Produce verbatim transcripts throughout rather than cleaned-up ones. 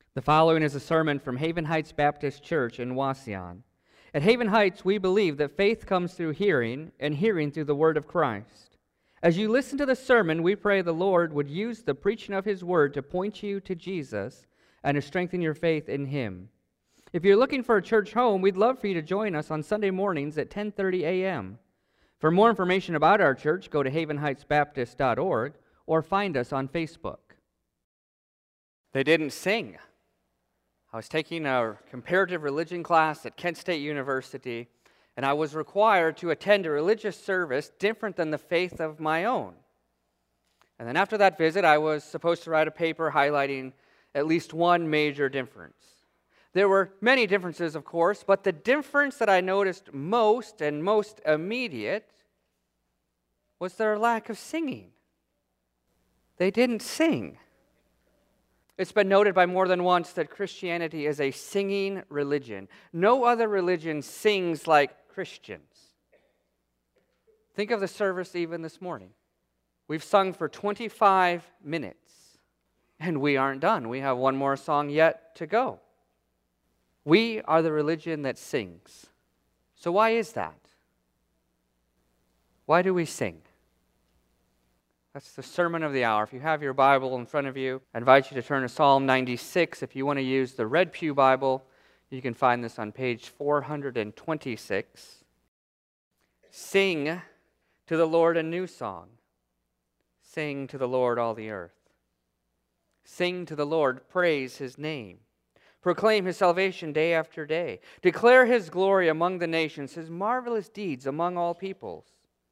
The following is a sermon from Haven Heights Baptist Church in Wauseon. At Haven Heights, we believe that faith comes through hearing, and hearing through the Word of Christ. As you listen to the sermon, we pray the Lord would use the preaching of His Word to point you to Jesus and to strengthen your faith in Him. If you're looking for a church home, we'd love for you to join us on Sunday mornings at ten thirty a.m. For more information about our church, go to haven heights baptist dot org or find us on Facebook. They didn't sing. I was taking a comparative religion class at Kent State University, and I was required to attend a religious service different than the faith of my own. And then after that visit, I was supposed to write a paper highlighting at least one major difference. There were many differences, of course, but the difference that I noticed most and most immediate was their lack of singing. They didn't sing. It's been noted by more than once that Christianity is a singing religion. No other religion sings like Christians. Think of the service even this morning. We've sung for twenty-five minutes, and we aren't done. We have one more song yet to go. We are the religion that sings. So why is that? Why do we sing? That's the sermon of the hour. If you have your Bible in front of you, I invite you to turn to Psalm ninety-six. If you want to use the Red Pew Bible, you can find this on page four hundred twenty-six. Sing to the Lord a new song. Sing to the Lord all the earth. Sing to the Lord, praise His name. Proclaim His salvation day after day. Declare His glory among the nations, His marvelous deeds among all peoples.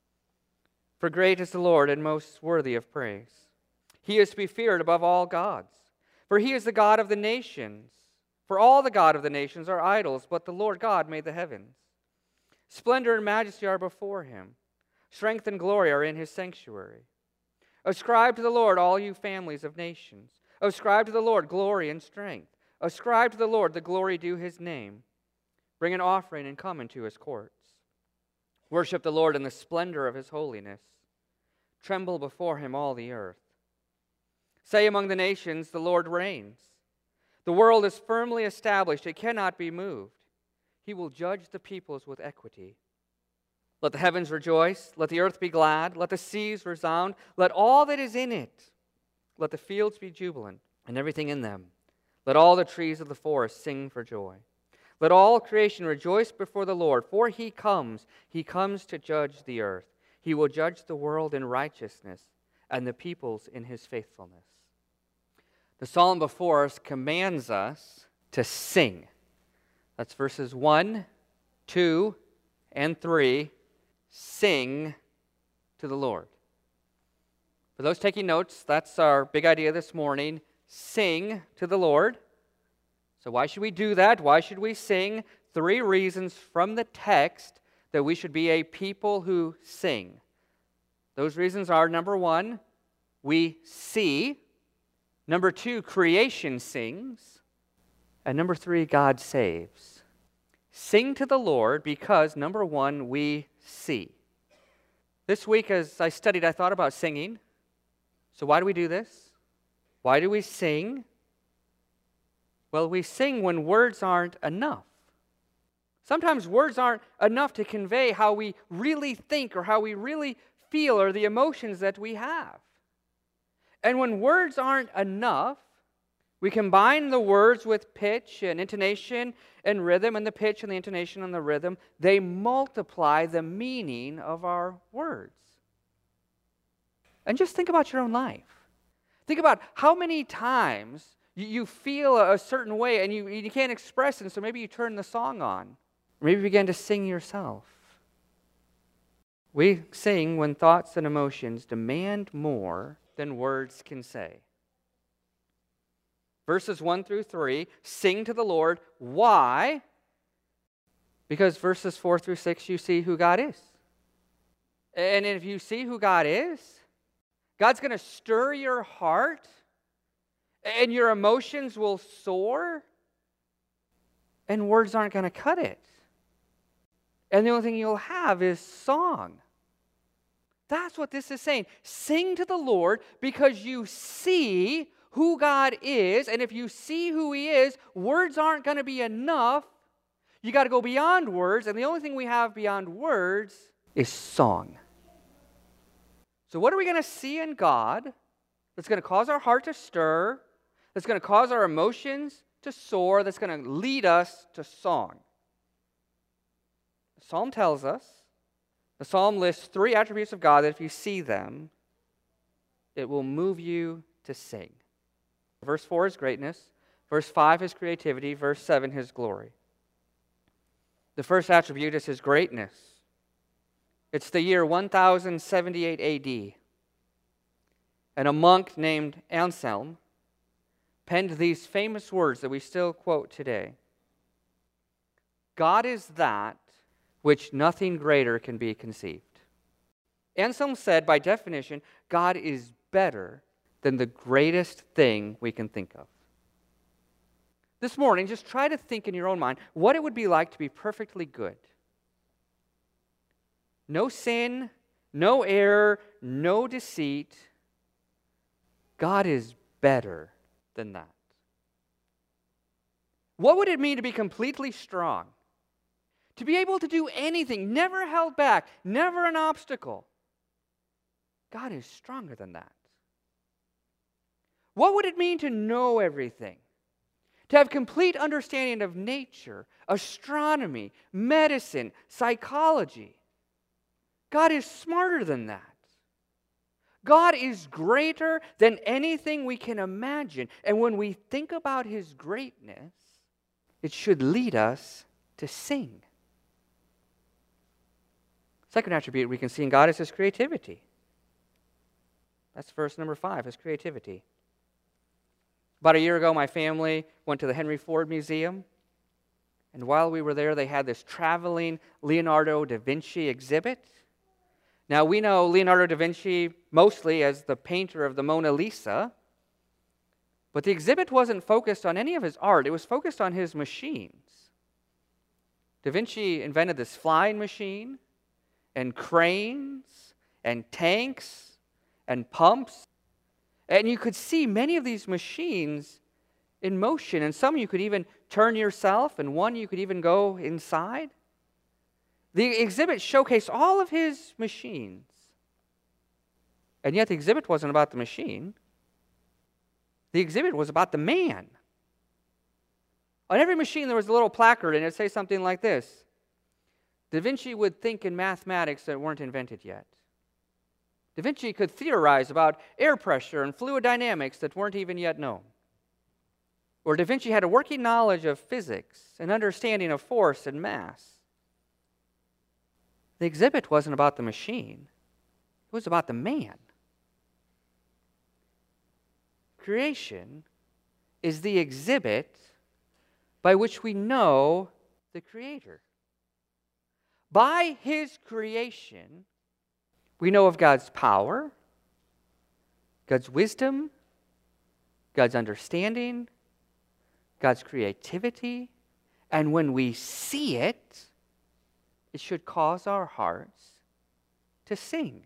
For great is the Lord and most worthy of praise. He is to be feared above all gods. For He is the God of the nations. For all the God of the nations are idols, but the Lord God made the heavens. Splendor and majesty are before Him. Strength and glory are in His sanctuary. Ascribe to the Lord, all you families of nations. Ascribe to the Lord glory and strength. Ascribe to the Lord the glory due His name. Bring an offering and come into His courts. Worship the Lord in the splendor of His holiness. Tremble before Him, all the earth. Say among the nations, the Lord reigns. The world is firmly established, it cannot be moved. He will judge the peoples with equity. Let the heavens rejoice, let the earth be glad, let the seas resound, let all that is in it, let the fields be jubilant, and everything in them. Let all the trees of the forest sing for joy. Let all creation rejoice before the Lord, for He comes, He comes to judge the earth. He will judge the world in righteousness and the peoples in His faithfulness. The psalm before us commands us to sing. That's verses one, two, and three. Sing to the Lord. For those taking notes, that's our big idea this morning. Sing to the Lord. So why should we do that? Why should we sing? Three reasons from the text that we should be a people who sing. Those reasons are, number one, we see. Number two, creation sings. And number three, God saves. Sing to the Lord because, number one, we see. This week as I studied, I thought about singing. So why do we do this? Why do we sing? Well, we sing when words aren't enough. Sometimes words aren't enough to convey how we really think or how we really feel or the emotions that we have. And when words aren't enough, we combine the words with pitch and intonation and rhythm, and the pitch and the intonation and the rhythm, they multiply the meaning of our words. And just think about your own life. Think about how many times you feel a certain way and you, you can't express it, and so maybe you turn the song on. Or maybe you begin to sing yourself. We sing when thoughts and emotions demand more than words can say. Verses one through three, sing to the Lord. Why? Because verses four through six, you see who God is. And if you see who God is, God's going to stir your heart, and your emotions will soar, and words aren't going to cut it. And the only thing you'll have is song. That's what this is saying. Sing to the Lord because you see who God is, and if you see who He is, words aren't going to be enough. You got to go beyond words, and the only thing we have beyond words is song. So what are we going to see in God that's going to cause our heart to stir, that's going to cause our emotions to soar, that's going to lead us to song? The Psalm tells us, the Psalm lists three attributes of God that if you see them, it will move you to sing. Verse four is greatness. Verse five is creativity. Verse seven is glory. The first attribute is His greatness. It's the year one thousand seventy-eight A D, and a monk named Anselm penned these famous words that we still quote today. God is that which nothing greater can be conceived. Anselm said, by definition, God is better than the greatest thing we can think of. This morning, just try to think in your own mind what it would be like to be perfectly good. No sin, no error, no deceit. God is better than that. What would it mean to be completely strong? To be able to do anything, never held back, never an obstacle. God is stronger than that. What would it mean to know everything? To have complete understanding of nature, astronomy, medicine, psychology. God is smarter than that. God is greater than anything we can imagine. And when we think about His greatness, it should lead us to sing. Second attribute we can see in God is His creativity. That's verse number five, His creativity. About a year ago, my family went to the Henry Ford Museum. And while we were there, they had this traveling Leonardo da Vinci exhibit. Now, we know Leonardo da Vinci mostly as the painter of the Mona Lisa. But the exhibit wasn't focused on any of his art. It was focused on his machines. Da Vinci invented this flying machine, and cranes, and tanks, and pumps. And you could see many of these machines in motion, and some you could even turn yourself, and one you could even go inside. The exhibit showcased all of his machines. And yet the exhibit wasn't about the machine. The exhibit was about the man. On every machine there was a little placard, and it would say something like this: Da Vinci would think in mathematics that weren't invented yet. Da Vinci could theorize about air pressure and fluid dynamics that weren't even yet known. Or Da Vinci had a working knowledge of physics and understanding of force and mass. The exhibit wasn't about the machine. It was about the man. Creation is the exhibit by which we know the Creator. By His creation, we know of God's power, God's wisdom, God's understanding, God's creativity, and when we see it, it should cause our hearts to sing.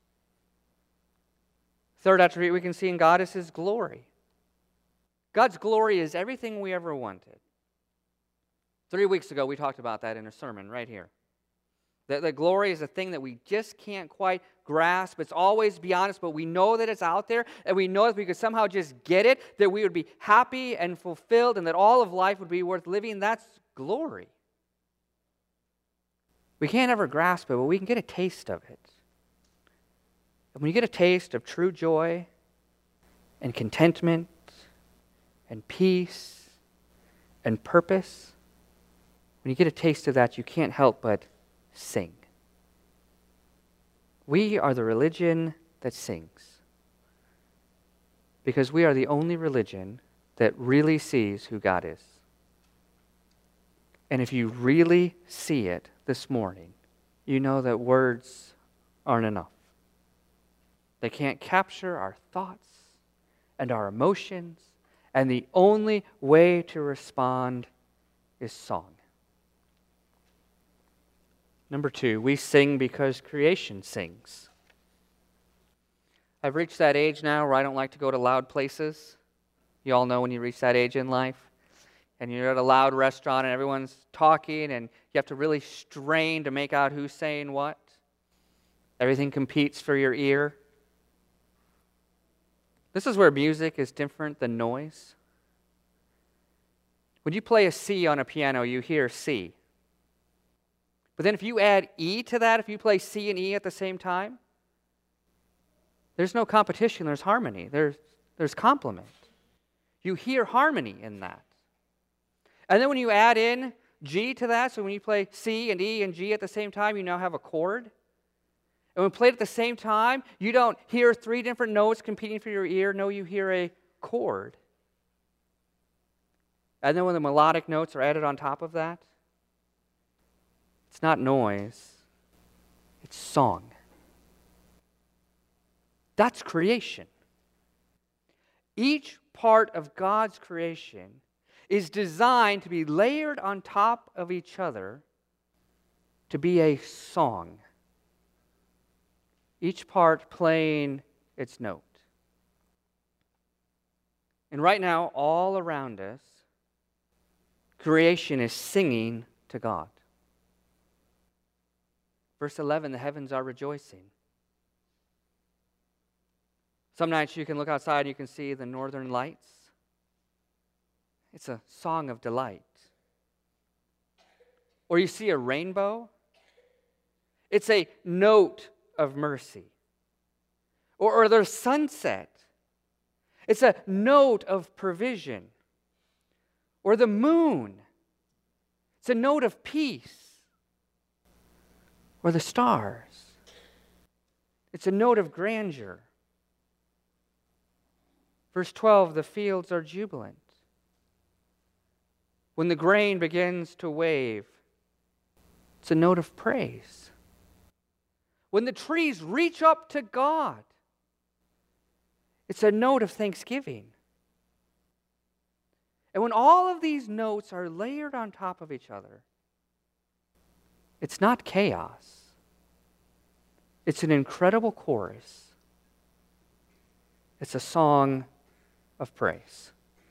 Third attribute we can see in God is His glory. God's glory is everything we ever wanted. Three weeks ago, we talked about that in a sermon right here. That the glory is a thing that we just can't quite grasp. It's always beyond us, but we know that it's out there, and we know that if we could somehow just get it, that we would be happy and fulfilled, and that all of life would be worth living. That's glory. We can't ever grasp it, but we can get a taste of it. And when you get a taste of true joy and contentment and peace and purpose, when you get a taste of that, you can't help but sing. We are the religion that sings, because we are the only religion that really sees who God is. And if you really see it this morning, you know that words aren't enough. They can't capture our thoughts and our emotions, and the only way to respond is song. Number two, we sing because creation sings. I've reached that age now where I don't like to go to loud places. You all know when you reach that age in life and you're at a loud restaurant and everyone's talking and you have to really strain to make out who's saying what. Everything competes for your ear. This is where music is different than noise. When you play a C on a piano, you hear C. But then if you add E to that, if you play C and E at the same time, there's no competition, there's harmony, there's, there's complement. You hear harmony in that. And then when you add in G to that, so when you play C and E and G at the same time, you now have a chord. And when played at the same time, you don't hear three different notes competing for your ear. No, you hear a chord. And then when the melodic notes are added on top of that, it's not noise, it's song. That's creation. Each part of God's creation is designed to be layered on top of each other to be a song. Each part playing its note. And right now, all around us, creation is singing to God. Verse eleven, the heavens are rejoicing. Some nights you can look outside and you can see the northern lights. It's a song of delight. Or you see a rainbow. It's a note of mercy. Or, or there's sunset. It's a note of provision. Or the moon. It's a note of peace. Or the stars. It's a note of grandeur. Verse twelve, the fields are jubilant. When the grain begins to wave, it's a note of praise. When the trees reach up to God, it's a note of thanksgiving. And when all of these notes are layered on top of each other, it's not chaos. It's an incredible chorus. It's a song of praise.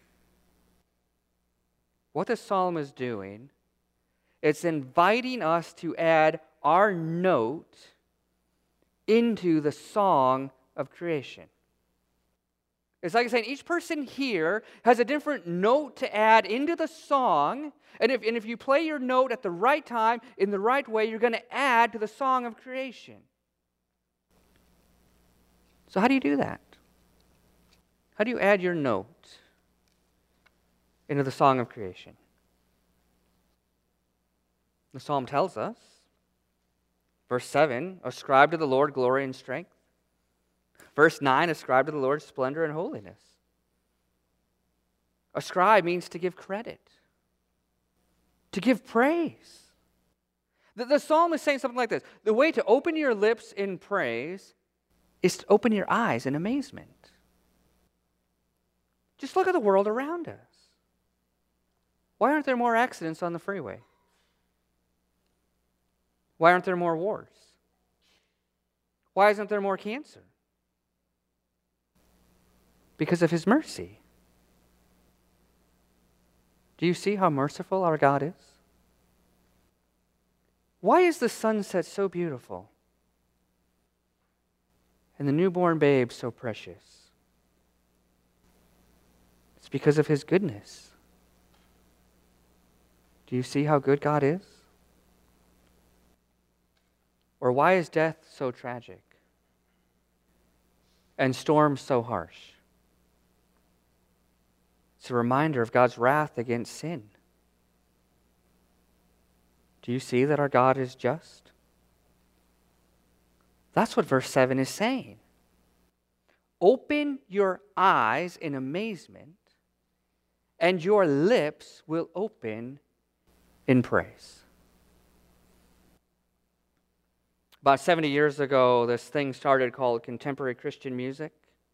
What the psalm is doing, it's inviting us to add our note into the song of creation. It's like I'm saying, each person here has a different note to add into the song, and if, and if you play your note at the right time, in the right way, you're going to add to the song of creation. So how do you do that? How do you add your note into the song of creation? The psalm tells us, verse seven, ascribe to the Lord glory and strength. Verse nine, ascribe to the Lord splendor and holiness. Ascribe means to give credit, to give praise. The, the psalm is saying something like this. The way to open your lips in praise is to open your eyes in amazement. Just look at the world around us. Why aren't there more accidents on the freeway? Why aren't there more wars? Why isn't there more cancer? Because of His mercy. Do you see how merciful our God is? Why is the sunset so beautiful? And the newborn babe so precious? It's because of His goodness. Do you see how good God is? Or why is death so tragic? And storms so harsh? It's a reminder of God's wrath against sin. Do you see that our God is just? That's what verse seven is saying. Open your eyes in amazement, and your lips will open in praise. About seventy years ago, this thing started called contemporary Christian music.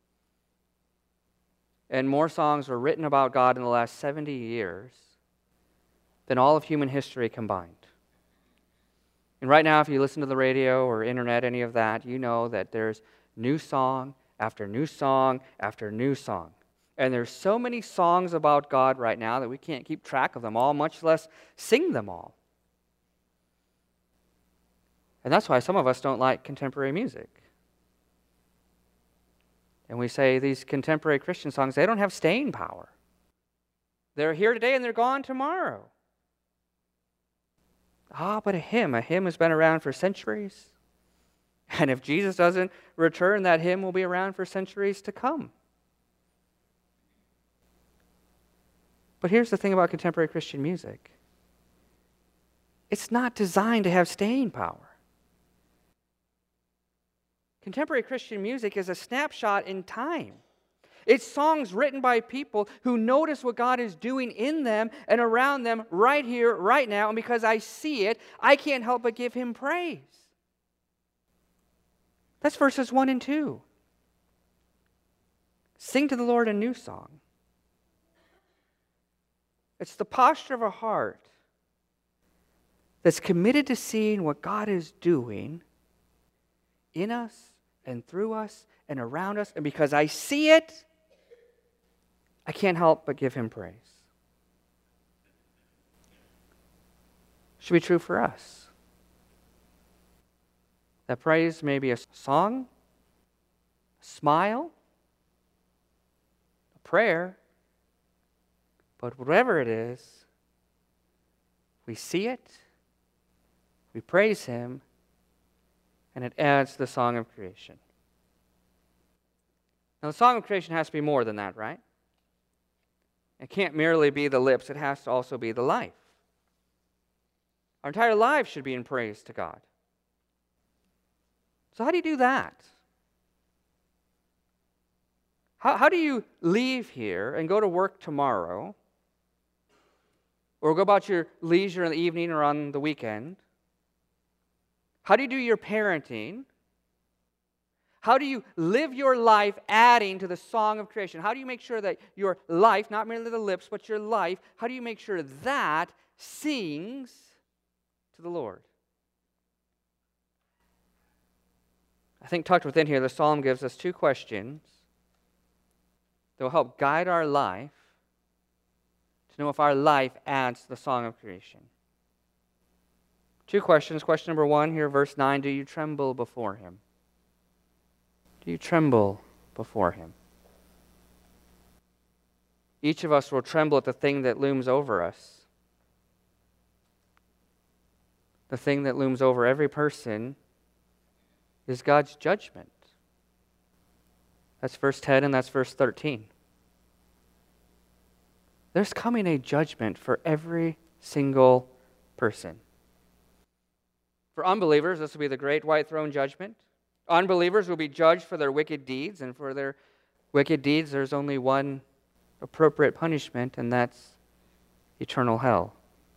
And more songs were written about God in the last seventy years than all of human history combined. And right now, if you listen to the radio or internet, any of that, you know that there's new song after new song after new song. And there's so many songs about God right now that we can't keep track of them all, much less sing them all. And that's why some of us don't like contemporary music. And we say these contemporary Christian songs, they don't have staying power. They're here today and they're gone tomorrow. Ah, but a hymn, a hymn has been around for centuries. And if Jesus doesn't return, that hymn will be around for centuries to come. But here's the thing about contemporary Christian music. It's not designed to have staying power. Contemporary Christian music is a snapshot in time. It's songs written by people who notice what God is doing in them and around them right here, right now. And because I see it, I can't help but give Him praise. That's verses one and two. Sing to the Lord a new song. It's the posture of a heart that's committed to seeing what God is doing in us and through us and around us. And because I see it, I can't help but give Him praise. Should be true for us. That praise may be a song, a smile, a prayer, but whatever it is, we see it, we praise Him, and it adds to the song of creation. Now, the song of creation has to be more than that, right? It can't merely be the lips, it has to also be the life. Our entire lives should be in praise to God. So how do you do that? How, how do you leave here and go to work tomorrow, or go about your leisure in the evening or on the weekend? How do you do your parenting? How do you live your life adding to the song of creation? How do you make sure that your life, not merely the lips, but your life, how do you make sure that sings to the Lord? I think tucked within here, the psalm gives us two questions that will help guide our life to know if our life adds to the song of creation. Two questions. Question number one here, verse nine, do you tremble before Him? Do you tremble before Him? Each of us will tremble at the thing that looms over us. The thing that looms over every person is God's judgment. That's verse ten and that's verse thirteen. There's coming a judgment for every single person. For unbelievers, this will be the great white throne judgment. Unbelievers will be judged for their wicked deeds, and for their wicked deeds, there's only one appropriate punishment, and that's eternal hell.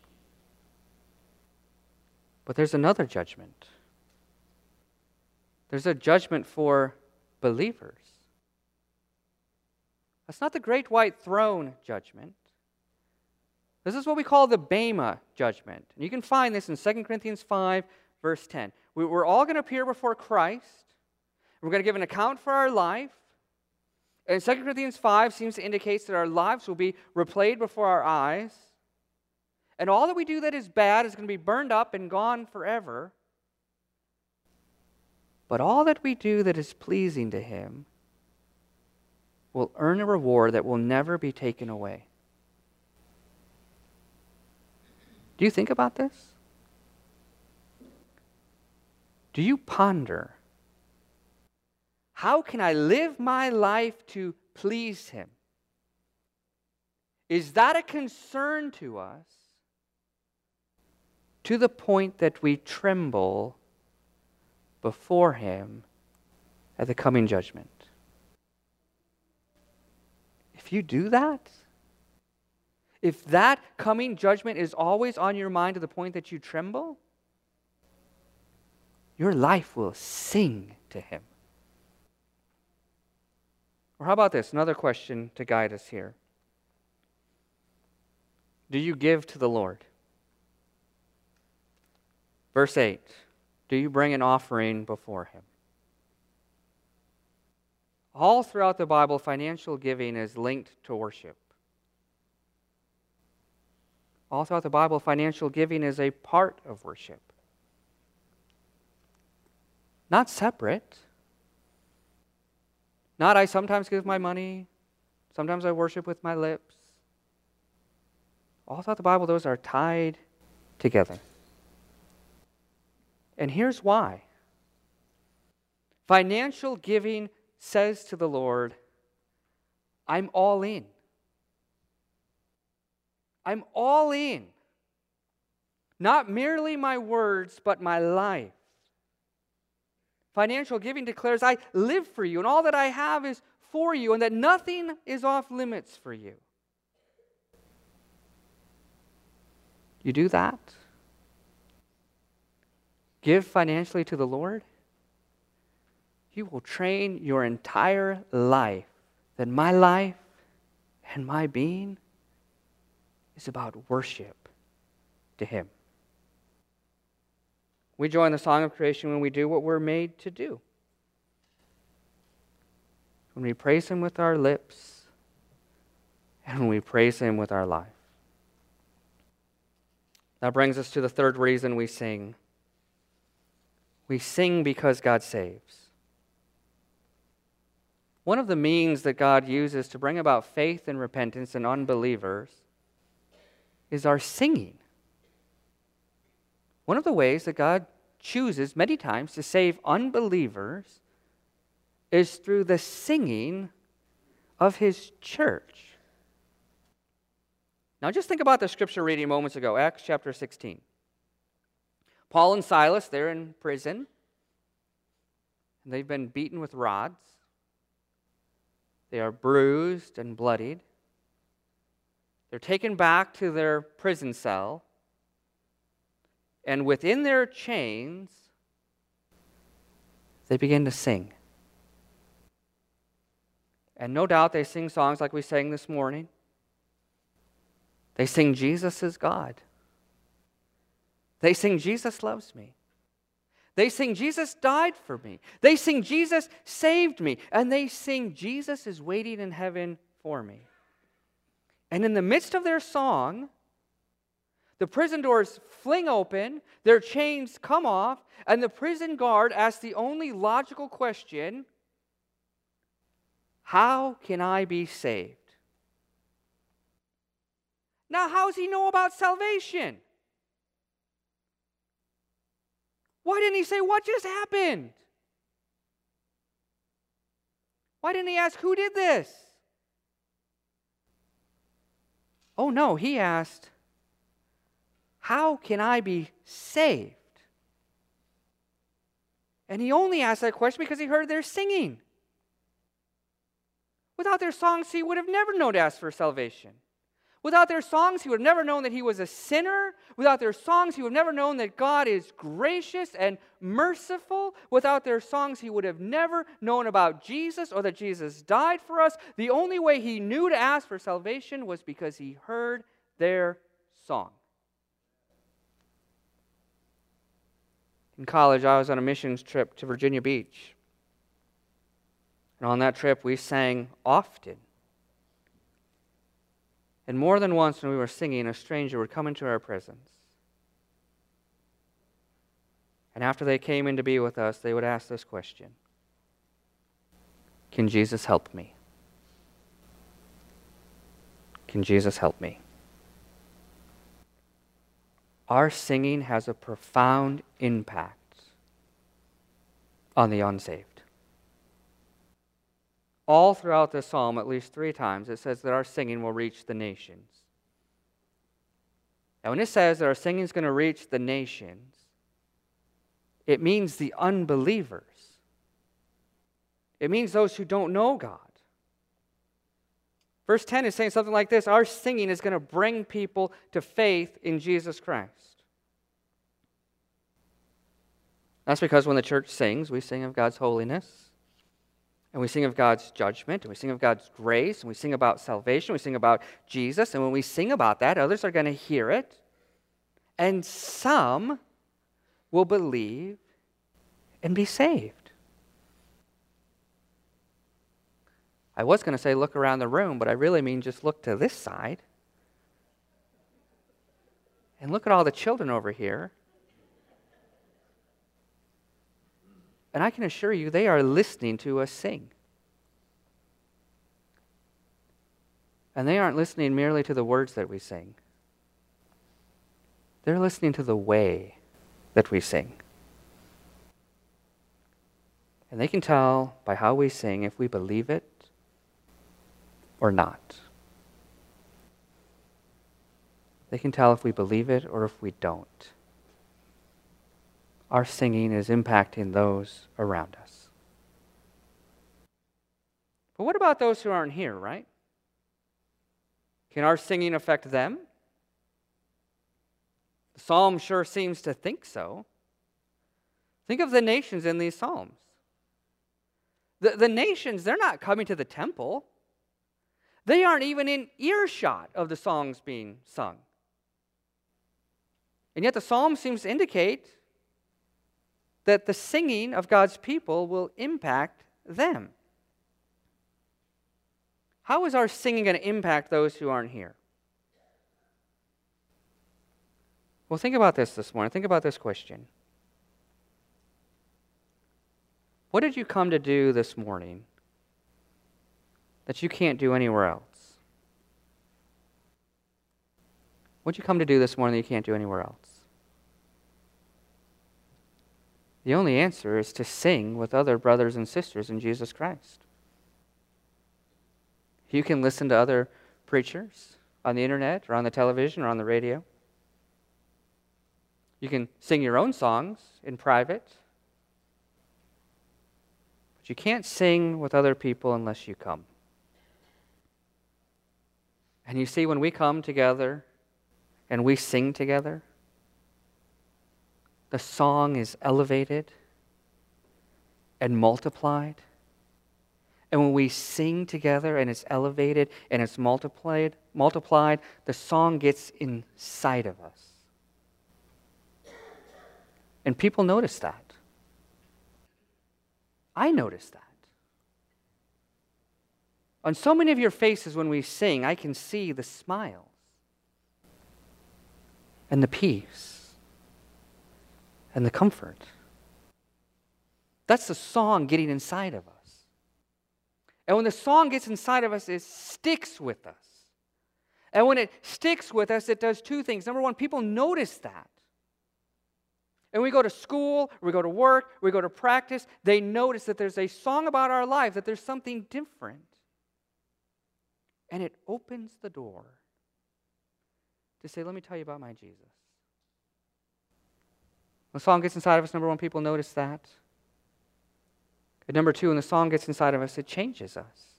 But there's another judgment. There's a judgment for believers. That's not the great white throne judgment. This is what we call the Bema judgment. And you can find this in Second Corinthians five, verse ten. We, we're all going to appear before Christ. We're going to give an account for our life. And Second Corinthians five seems to indicate that our lives will be replayed before our eyes. And all that we do that is bad is going to be burned up and gone forever. But all that we do that is pleasing to Him will earn a reward that will never be taken away. Do you think about this? Do you ponder, how can I live my life to please Him? Is that a concern to us to the point that we tremble before Him at the coming judgment? If you do that, if that coming judgment is always on your mind to the point that you tremble, your life will sing to Him. Or how about this? Another question to guide us here. Do you give to the Lord? Verse eight. Do you bring an offering before Him? All throughout the Bible, financial giving is linked to worship. All throughout the Bible, financial giving is a part of worship. Not separate. Not I sometimes give my money, sometimes I worship with my lips. All throughout the Bible, those are tied together. And here's why. Financial giving says to the Lord, I'm all in. I'm all in. Not merely my words, but my life. Financial giving declares, I live for you, and all that I have is for you, and that nothing is off limits for you. You do that? Give financially to the Lord? You will train your entire life that my life and my being is about worship to Him. We join the song of creation when we do what we're made to do. When we praise Him with our lips and when we praise Him with our life. That brings us to the third reason we sing. We sing because God saves. One of the means that God uses to bring about faith and repentance in unbelievers is our singing. One of the ways that God chooses many times to save unbelievers is through the singing of His church. Now just think about the scripture reading moments ago, Acts chapter sixteen. Paul and Silas, they're in prison. And they've been beaten with rods. They are bruised and bloodied. They're taken back to their prison cell. And within their chains, they begin to sing. And no doubt they sing songs like we sang this morning. They sing, Jesus is God. They sing, Jesus loves me. They sing, Jesus died for me. They sing, Jesus saved me. And they sing, Jesus is waiting in heaven for me. And in the midst of their song, the prison doors fling open, their chains come off, and the prison guard asks the only logical question, how can I be saved? Now, how does he know about salvation? Why didn't he say, what just happened? Why didn't he ask, who did this? Oh no, he asked, how can I be saved? And he only asked that question because he heard their singing. Without their songs, he would have never known to ask for salvation. Without their songs, he would have never known that he was a sinner. Without their songs, he would have never known that God is gracious and merciful. Without their songs, he would have never known about Jesus or that Jesus died for us. The only way he knew to ask for salvation was because he heard their song. In college, I was on a missions trip to Virginia Beach. And on that trip, we sang often. And more than once when we were singing, a stranger would come into our presence. And after they came in to be with us, they would ask this question: can Jesus help me? Can Jesus help me? Our singing has a profound impact on the unsaved. All throughout this psalm, at least three times, it says that our singing will reach the nations. Now, when it says that our singing is going to reach the nations, it means the unbelievers. It means those who don't know God. Verse ten is saying something like this: our singing is going to bring people to faith in Jesus Christ. That's because when the church sings, we sing of God's holiness. And we sing of God's judgment, and we sing of God's grace, and we sing about salvation, we sing about Jesus. And when we sing about that, others are going to hear it. And some will believe and be saved. I was going to say look around the room, but I really mean just look to this side. And look at all the children over here. And I can assure you, they are listening to us sing. And they aren't listening merely to the words that we sing. They're listening to the way that we sing. And they can tell by how we sing if we believe it or not. They can tell if we believe it or if we don't. Our singing is impacting those around us. But what about those who aren't here, right? Can our singing affect them? The psalm sure seems to think so. Think of the nations in these psalms. The, the nations, they're not coming to the temple. They aren't even in earshot of the songs being sung. And yet the psalm seems to indicate that the singing of God's people will impact them. How is our singing going to impact those who aren't here? Well, think about this this morning. Think about this question. What did you come to do this morning that you can't do anywhere else? What did you come to do this morning that you can't do anywhere else? The only answer is to sing with other brothers and sisters in Jesus Christ. You can listen to other preachers on the internet or on the television or on the radio. You can sing your own songs in private. But you can't sing with other people unless you come. And you see, when we come together and we sing together, the song is elevated and multiplied. And when we sing together and it's elevated and it's multiplied, multiplied, the song gets inside of us. And people notice that. I notice that. On so many of your faces when we sing, I can see the smiles and the peace and the comfort. That's the song getting inside of us. And when the song gets inside of us, it sticks with us. And when it sticks with us, it does two things. Number one, people notice that. And we go to school, we go to work, we go to practice, they notice that there's a song about our life, that there's something different. And it opens the door to say, let me tell you about my Jesus. When the song gets inside of us, number one, people notice that. And number two, when the song gets inside of us, it changes us.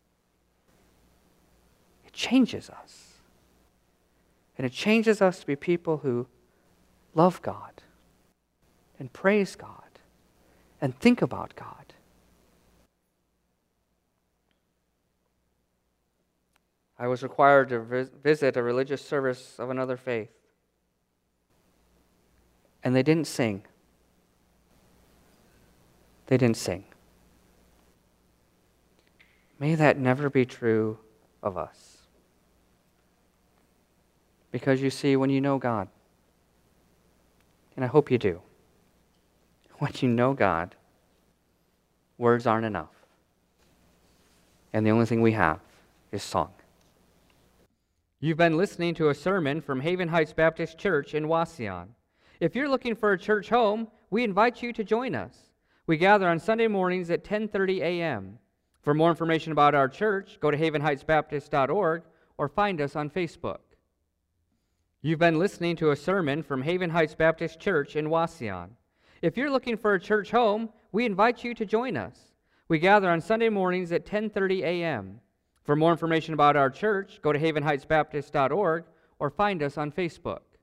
It changes us. And it changes us to be people who love God and praise God and think about God. I was required to vis- visit a religious service of another faith. And they didn't sing. They didn't sing. May that never be true of us. Because you see, when you know God, and I hope you do, when you know God, words aren't enough. And the only thing we have is song. You've been listening to a sermon from Haven Heights Baptist Church in Wauseon. If you're looking for a church home, we invite you to join us. We gather on Sunday mornings at ten thirty a.m. For more information about our church, go to haven heights baptist dot org or find us on Facebook. You've been listening to a sermon from Haven Heights Baptist Church in Wauseon. If you're looking for a church home, we invite you to join us. We gather on Sunday mornings at ten thirty a.m. For more information about our church, go to haven heights baptist dot org or find us on Facebook.